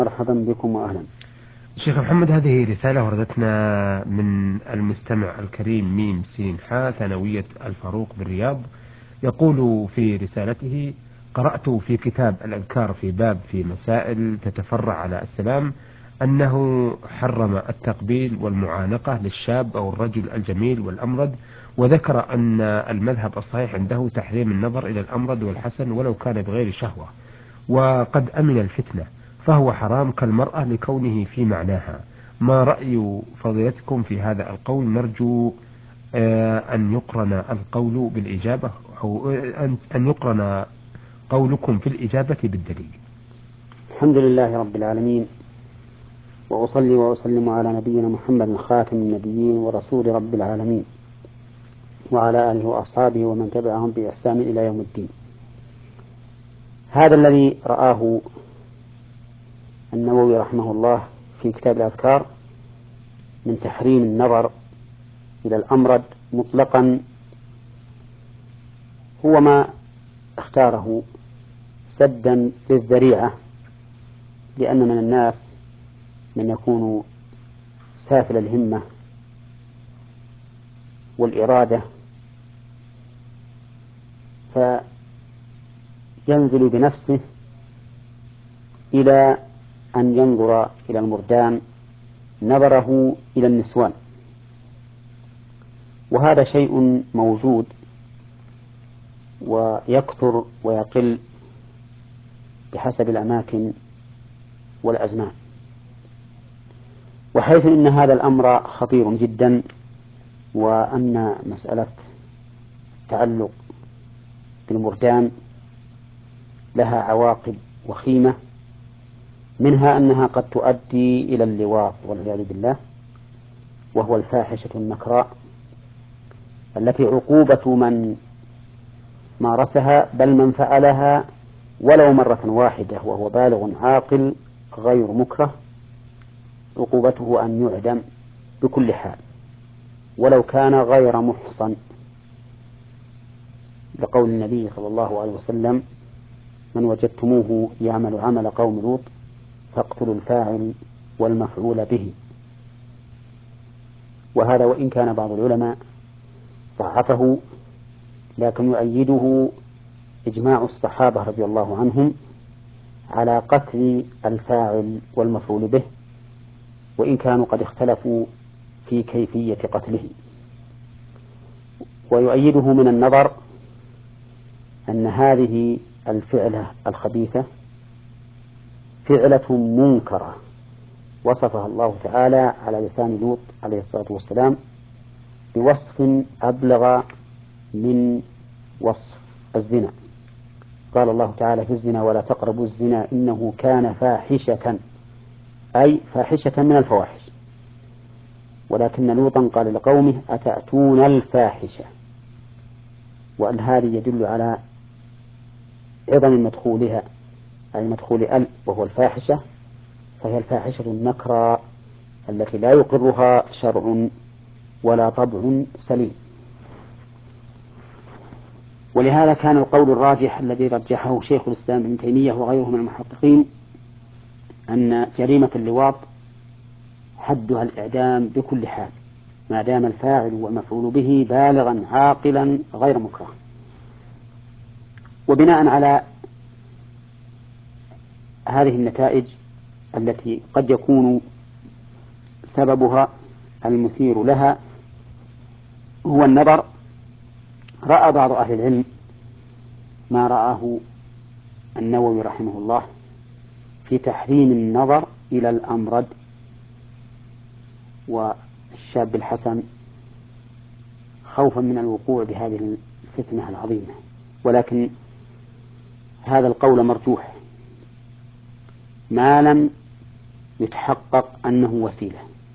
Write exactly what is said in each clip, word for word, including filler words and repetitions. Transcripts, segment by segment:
مرحبا بكم وأهلا. شيخ محمد، هذه رسالة وردتنا من المستمع الكريم ميم سين حا ثانوية الفاروق بالرياض. يقول في رسالته: قرأت في كتاب الأذكار في باب في مسائل تتفرع على السلام أنه حرم التقبيل والمعانقة للشاب أو الرجل الجميل والأمرد، وذكر أن المذهب الصحيح عنده تحريم النظر إلى الأمرد والحسن ولو كان بغير شهوة، وقد أمن الفتنة، فهو حرام كالمرأة لكونه في معناها. ما رأي فضيلتكم في هذا القول؟ نرجو آه، أن يقرن القول بالإجابة، أو آه، أن يقرن قولكم في الإجابة بالدليل. الحمد لله رب العالمين، وأصلي وأسلم على نبينا محمد خاتم النبيين ورسول رب العالمين، وعلى آله وأصحابه ومن تبعهم بإحسان إلى يوم الدين. هذا الذي رآه النووي رحمه الله في كتاب الأذكار من تحريم النظر إلى الأمرد مطلقا هو ما اختاره سدا للذريعة، لأن من الناس من يكون سافل الهمة والإرادة فينزل بنفسه إلى أن ينظر إلى المردان نظره إلى النسوان، وهذا شيء موجود ويكثر ويقل بحسب الأماكن والأزمان. وحيث إن هذا الأمر خطير جدا، وأن مسألة التعلق بالمردان لها عواقب وخيمة، منها أنها قد تؤدي إلى اللواط والعياذ بالله، وهو الفاحشة النكراء التي عقوبة من مارسها بل من فعلها ولو مرة واحدة وهو بالغ عاقل غير مكره عقوبته أن يعدم بكل حال ولو كان غير محصن، لقول النبي صلى الله عليه وسلم: من وجدتموه يعمل عمل قوم لوط فاقتلوا الفاعل والمفعول به. وهذا وإن كان بعض العلماء ضعفه، لكن يؤيده إجماع الصحابة رضي الله عنهم على قتل الفاعل والمفعول به، وإن كانوا قد اختلفوا في كيفية قتله. ويؤيده من النظر أن هذه الفعلة الخبيثة فعلة منكرة وصفها الله تعالى على لسان لوط عليه الصلاة والسلام بوصف أبلغ من وصف الزنا. قال الله تعالى في الزنا: ولا تقربوا الزنا إنه كان فاحشة، أي فاحشة من الفواحش. ولكن لوطا قال لقومه: أتأتون الفاحشة، وأن هذه يدل على عظم مدخولها، أي مدخول أل وهو الفاحشة، فهي الفاحشة النكرى التي لا يقرها شرع ولا طبع سليم. ولهذا كان القول الراجح الذي رجحه شيخ الإسلام ابن تيمية وغيره من المحققين أن جريمة اللواط حدها الإعدام بكل حال ما دام الفاعل والمفعول به بالغا عاقلا غير مكره. وبناء على هذه النتائج التي قد يكون سببها المثير لها هو النظر، رأى بعض أهل العلم ما رآه النووي رحمه الله في تحريم النظر إلى الأمرد والشاب الحسن خوفا من الوقوع بهذه الفتنة العظيمة، ولكن هذا القول مرجوح ما لم يتحقق أنه وسيلة.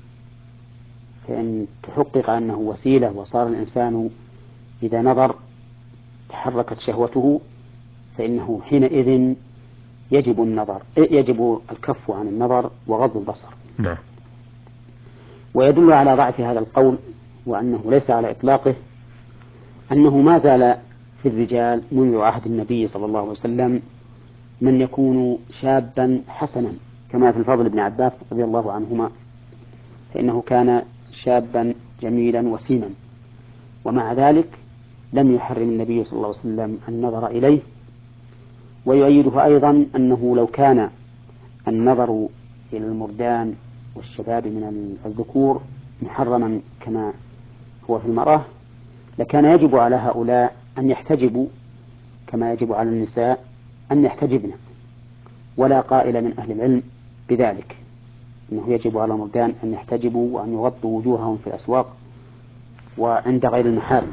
فإن تحقق أنه وسيلة وصار الإنسان إذا نظر تحركت شهوته فإنه حينئذ يجب النظر يجب الكف عن النظر وغض البصر. نعم. ويدل على ضعف هذا القول وأنه ليس على إطلاقه أنه ما زال في الرجال منذ عهد النبي صلى الله عليه وسلم من يكون شابا حسنا كما في الفضل بن عباس رضي الله عنهما، فإنه كان شابا جميلا وسيما، ومع ذلك لم يحرم النبي صلى الله عليه وسلم النظر إليه. ويؤيده أيضا أنه لو كان النظر إلى المردان والشباب من الذكور محرما كما هو في المرأة، لكان يجب على هؤلاء أن يحتجبوا كما يجب على النساء أن يحتجبن، ولا قائل من أهل العلم بذلك، أنه يجب على المردان أن يحتجبوا وأن يغطوا وجوههم في الأسواق وعند غير المحارم.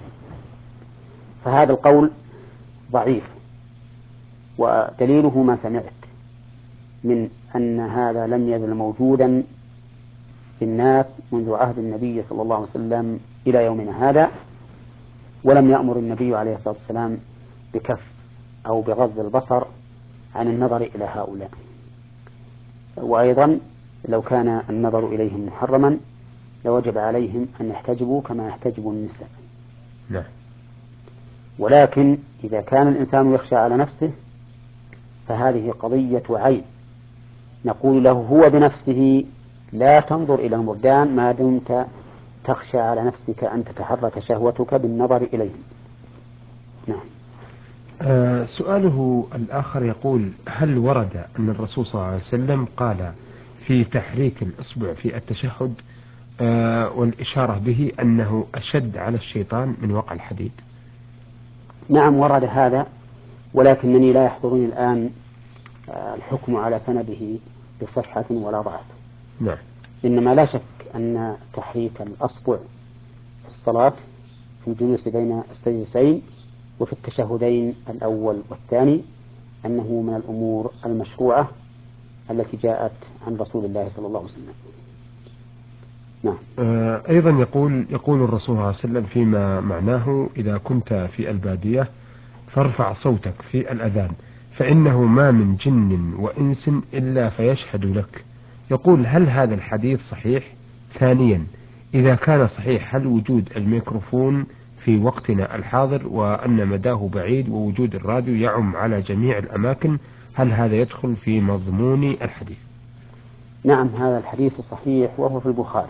فهذا القول ضعيف، ودليله ما سمعت من أن هذا لم يزل موجودا في الناس منذ عهد النبي صلى الله عليه وسلم إلى يومنا هذا، ولم يأمر النبي عليه الصلاة والسلام بكف أو بغض البصر عن النظر إلى هؤلاء. وأيضا لو كان النظر إليهم محرما لوجب عليهم أن يحتجبوا كما يحتجب النساء. نعم. ولكن إذا كان الإنسان يخشى على نفسه فهذه قضية عين، نقول له هو بنفسه لا تنظر إلى المردان ما دمت تخشى على نفسك أن تتحرك شهوتك بالنظر إليهم. نعم. آه سؤاله الآخر يقول: هل ورد أن الرسول صلى الله عليه وسلم قال في تحريك الإصبع في التشهد آه والإشارة به أنه أشد على الشيطان من وقع الحديد؟ نعم ورد هذا، ولكنني لا يحضرني الآن الحكم على سنده بصحة ولا ضعف. نعم. إنما لا شك أن تحريك الأصبع في الصلاة في الجلوس بين السجدتين وفي التشهدين الأول والثاني أنه من الأمور المشروعة التي جاءت عن رسول الله صلى الله عليه وسلم. نعم. آه أيضا يقول يقول الرسول صلى الله عليه وسلم فيما معناه: إذا كنت في البادية فارفع صوتك في الأذان فإنه ما من جن وإنس إلا فيشهد لك. يقول: هل هذا الحديث صحيح؟ ثانيا، إذا كان صحيح هل وجود الميكروفون في وقتنا الحاضر وأن مداه بعيد ووجود الراديو يعم على جميع الأماكن، هل هذا يدخل في مضمون الحديث؟ نعم هذا الحديث صحيح وهو في البخاري،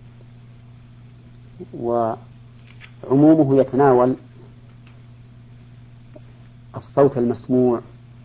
وعمومه يتناول الصوت المسموع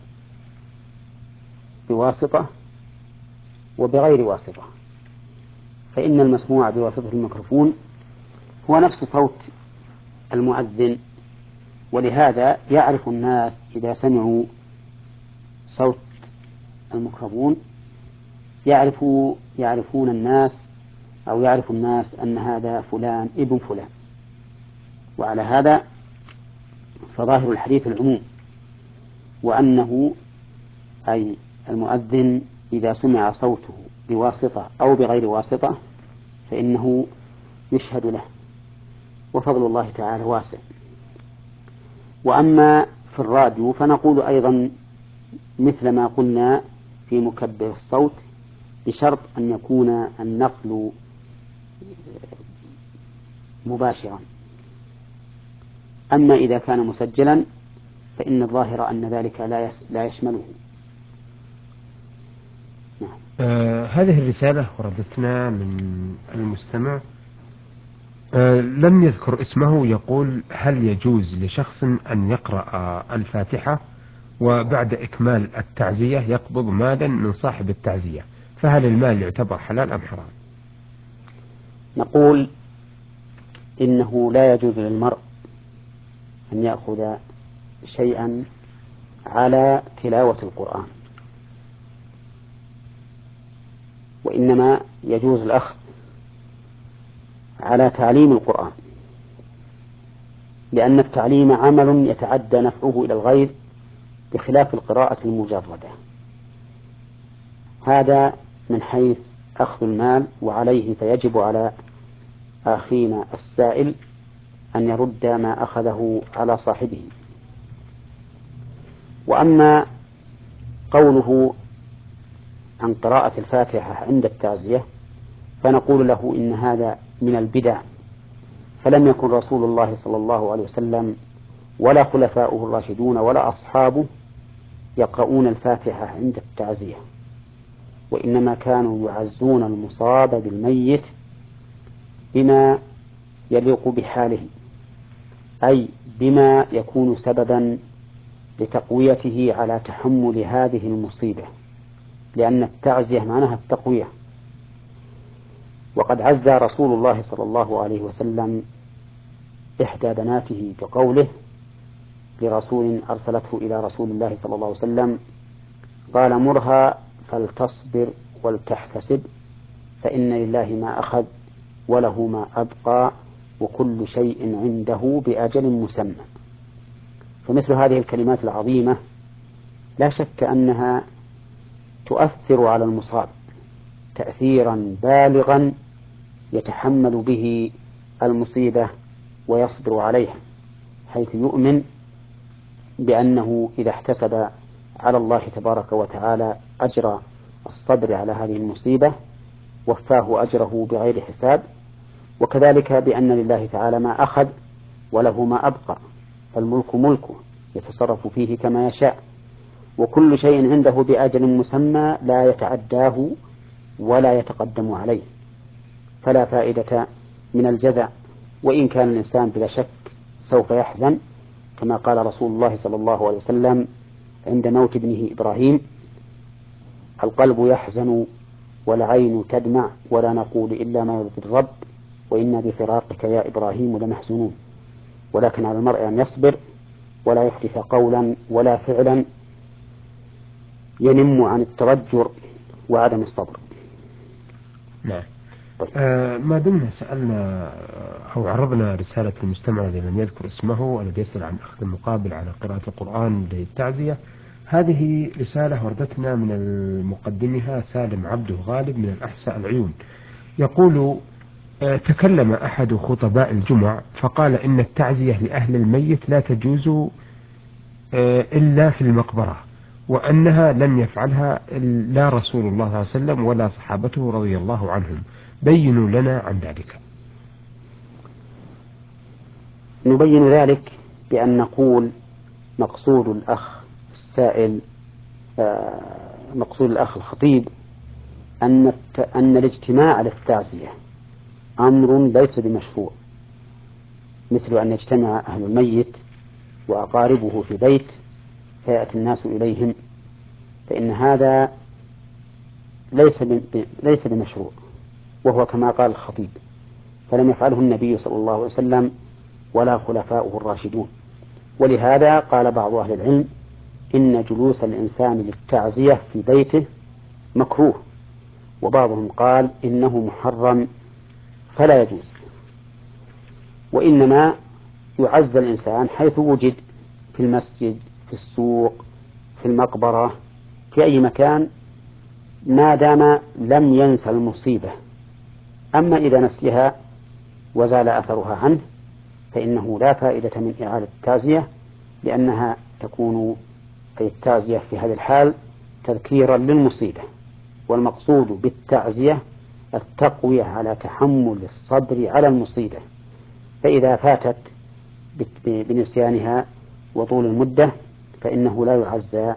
بواسطة وبغير واسطة، فإن المسموع بواسطة الميكروفون هو نفس صوت المؤذن، ولهذا يعرف الناس إذا سمعوا صوت الميكروفون يعرفوا يعرفون الناس أو يعرف الناس أن هذا فلان ابن فلان. وعلى هذا فظاهر الحديث العموم، وأنه أي المؤذن إذا سمع صوته بواسطة أو بغير واسطة فإنه يشهد له، وفضل الله تعالى واسع. وأما في الراديو فنقول أيضا مثل ما قلنا في مكبر الصوت، بشرط أن يكون النقل مباشرا. أما إذا كان مسجلا فإن الظاهر أن ذلك لا لا يشمله. نعم. آه هذه الرسالة وردتنا من المستمع آه لم يذكر اسمه. يقول: هل يجوز لشخص أن يقرأ الفاتحة وبعد إكمال التعزية يقبض مالا من صاحب التعزية، فهل المال يعتبر حلال أم حرام؟ نقول إنه لا يجوز للمرء أن يأخذ شيئا على تلاوة القرآن، وإنما يجوز الأخذ على تعليم القرآن، لأن التعليم عمل يتعدى نفعه إلى الغير بخلاف القراءة المجردة. هذا من حيث أخذ المال، وعليه فيجب على أخينا السائل أن يرد ما أخذه على صاحبه. وأما قوله عن قراءة الفاتحة عند التعزية فنقول له إن هذا من البدع، فلم يكن رسول الله صلى الله عليه وسلم ولا خلفاؤه الراشدون ولا أصحابه يقرؤون الفاتحة عند التعزية، وإنما كانوا يعزون المصاب بالميت بما يليق بحاله، أي بما يكون سببا لتقويته على تحمل هذه المصيبة، لأن التعزية معناها التقوية. وقد عزى رسول الله صلى الله عليه وسلم إحدى بناته بقوله لرسول أرسلته إلى رسول الله صلى الله عليه وسلم، قال: مرها فلتصبر ولتحتسب، فإن لله ما أخذ وله ما أبقى وكل شيء عنده بأجل مسمى. فمثل هذه الكلمات العظيمة لا شك أنها تؤثر على المصاب تأثيرا بالغا يتحمل به المصيبة ويصبر عليها، حيث يؤمن بأنه إذا احتسب على الله تبارك وتعالى أجر الصبر على هذه المصيبة وفاه أجره بغير حساب، وكذلك بأن لله تعالى ما أخذ وله ما أبقى، فالملك ملكه يتصرف فيه كما يشاء، وكل شيء عنده بأجل مسمى لا يتعداه ولا يتقدم عليه، فلا فائدة من الجزع، وإن كان الإنسان بلا شك سوف يحزن، كما قال رسول الله صلى الله عليه وسلم عند موت ابنه إبراهيم: القلب يحزن والعين تدمع ولا نقول إلا ما يرضي الرب وإنا بفراقك يا إبراهيم لمحزونون، ولكن على المرء أن يصبر ولا يحدث قولا ولا فعلا ينم عن الترجر وعدم الصبر. نعم. آه ما دمنا سألنا أو عرضنا رسالة المستمع الذي لم يذكر اسمه الذي يسأل عن أخذ المقابل على قراءة القرآن للتعزية، هذه رسالة وردتنا من المقدمها سالم عبده غالب من الأحساء العيون، يقول: آه تكلم أحد خطباء الجمع فقال إن التعزية لأهل الميت لا تجوز آه إلا في المقبرة، وأنها لم يفعلها لا رسول الله صلى الله عليه وسلم ولا صحابته رضي الله عنهم، بينوا لنا عن ذلك. نبين ذلك بأن نقول مقصود الأخ السائل آه مقصود الأخ الخطيب أن أن الاجتماع على التعزية أمر ليس بمشروع، مثل أن يجتمع أهل الميت وأقاربه في بيت فيأتي الناس إليهم، فإن هذا ليس ليس بمشروع، وهو كما قال الخطيب، فلم يفعله النبي صلى الله عليه وسلم ولا خلفاؤه الراشدون. ولهذا قال بعض أهل العلم إن جلوس الإنسان للتعزية في بيته مكروه، وبعضهم قال إنه محرم فلا يجوز، وإنما يعز الإنسان حيث وجد، في المسجد، في السوق، في المقبرة، في أي مكان، ما دام لم ينسى المصيبة. أما إذا نسيها وزال أثرها عنه فإنه لا فائدة من إعادة التعزية، لأنها تكون أي التعزية في هذا الحال تذكيرا للمصيبة، والمقصود بالتعزية التقوية على تحمل الصبر على المصيبة، فإذا فاتت بنسيانها وطول المدة فإنه لا يعزى.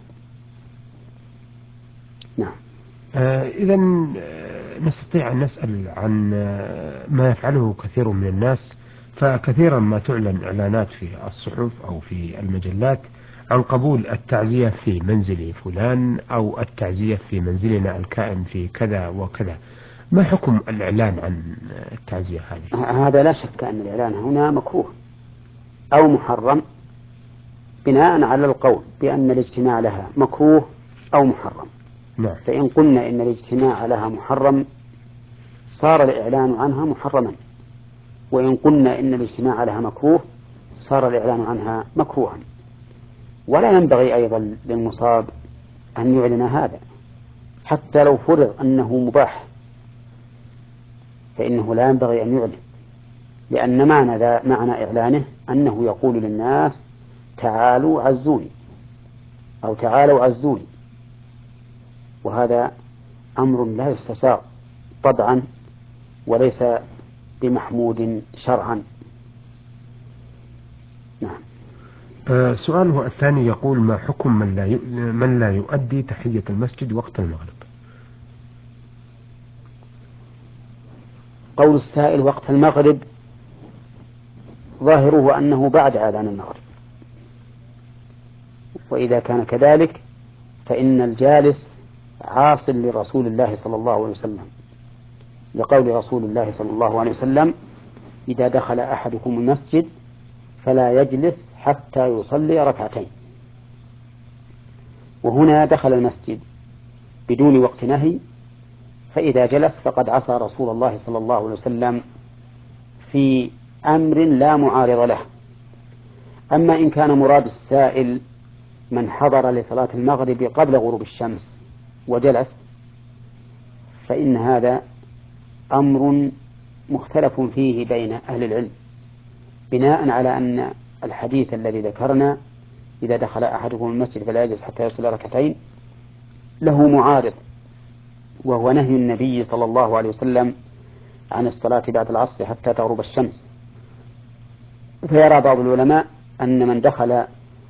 نعم. آه إذا نستطيع أن نسأل عن ما يفعله كثير من الناس، فكثيرا ما تعلن إعلانات في الصحف أو في المجلات عن قبول التعزية في منزل فلان أو التعزية في منزلنا الكائن في كذا وكذا، ما حكم الإعلان عن التعزية هذه؟ هذا لا شك أن الإعلان هنا مكروه أو محرم بناء على القول بأن الاجتماع لها مكروه أو محرم. نعم. فإن قلنا إن الاجتماع لها محرم صار الإعلان عنها محرما، وإن قلنا إن الاجتماع لها مكروه صار الإعلان عنها مكروها. ولا ينبغي أيضا للمصاب أن يعلن هذا، حتى لو فرض أنه مباح فإنه لا ينبغي أن يعلن، لأن معنى, ذا معنى إعلانه أنه يقول للناس تعالوا عزوني أو تعالوا عزوني، وهذا أمر لا يستساغ طبعا وليس بمحمود شرعا. نعم. آه سؤاله الثاني يقول: ما حكم من لا من لا يؤدي تحية المسجد وقت المغرب؟ قول السائل وقت المغرب ظاهره أنه بعد أذان المغرب، وإذا كان كذلك فإن الجالس عاص لرسول الله صلى الله عليه وسلم، لقول رسول الله صلى الله عليه وسلم: إذا دخل أحدكم المسجد فلا يجلس حتى يصلي ركعتين. وهنا دخل المسجد بدون وقت نهي، فإذا جلس فقد عصى رسول الله صلى الله عليه وسلم في أمر لا معارض له. أما إن كان مراد السائل من حضر لصلاة المغرب قبل غروب الشمس وجلس، فإن هذا أمر مختلف فيه بين أهل العلم، بناء على أن الحديث الذي ذكرنا إذا دخل أحدكم المسجد فلا يجلس حتى يصلي ركعتين له معارض، وهو نهي النبي صلى الله عليه وسلم عن الصلاة بعد العصر حتى تغرب الشمس. فيرى بعض العلماء أن من دخل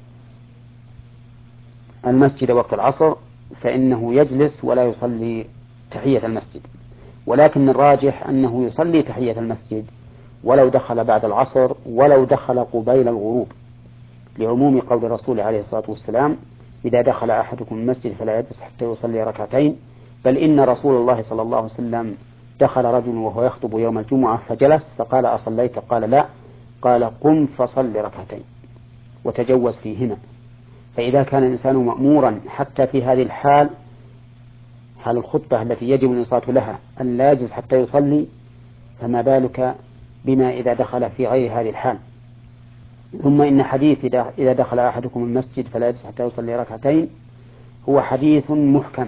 المسجد وقت العصر فإنه يجلس ولا يصلي تحية المسجد، ولكن الراجح أنه يصلي تحية المسجد ولو دخل بعد العصر ولو دخل قبيل الغروب، لعموم قول الرسول عليه الصلاة والسلام: إذا دخل أحدكم المسجد فلا يجلس حتى يصلي ركعتين. بل إن رسول الله صلى الله عليه وسلم دخل رجل وهو يخطب يوم الجمعة فجلس فقال: أصليت؟ قال: لا. قال: قم فصل ركعتين وتجوز فيهما. فإذا كان الإنسان مأمورا حتى في هذه الحال، حال الخطبة التي يجب الإنصات لها، أن لا يجلس حتى يصلي، فما بالك بما إذا دخل في غير هذه الحال. ثم إن حديث إذا دخل أحدكم المسجد فلا يجلس حتى يصلي ركعتين هو حديث محكم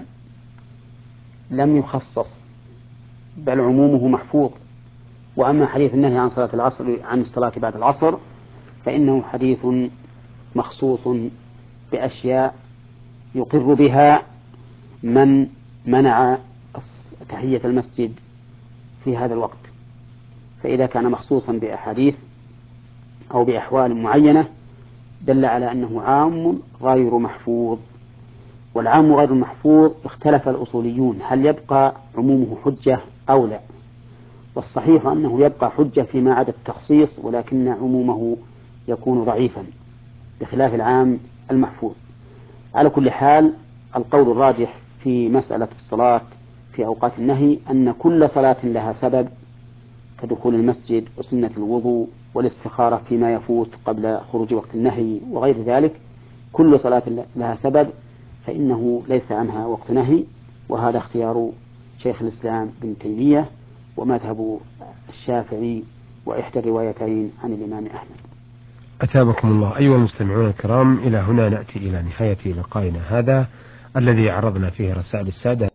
لم يخصص، بل عمومه محفوظ. وأما حديث النهي عن صلاة العصر عن الصلاة بعد العصر فإنه حديث مخصوص بأشياء يقر بها من منع تحية المسجد في هذا الوقت. فإذا كان مخصوصا بأحاديث أو بأحوال معينة دل على أنه عام غير محفوظ. والعام غير المحفوظ اختلف الأصوليون هل يبقى عمومه حجة أو لا، والصحيح أنه يبقى حجة فيما عدا التخصيص، ولكن عمومه يكون ضعيفا بخلاف العام المحفوظ. على كل حال القول الراجح في مسألة الصلاة في أوقات النهي أن كل صلاة لها سبب كدخول المسجد وسنة الوضوء والاستخارة فيما يفوت قبل خروج وقت النهي وغير ذلك، كل صلاة لها سبب، فإنه ليس عنها وقت نهي. وهذا اختيار شيخ الإسلام ابن تيمية ومذهب الشافعي وإحدى الروايتين عن الإمام أحمد. أثابكم الله. أيها المستمعون الكرام، إلى هنا نأتي إلى نهاية لقائنا هذا الذي عرضنا فيه رسائل السادة.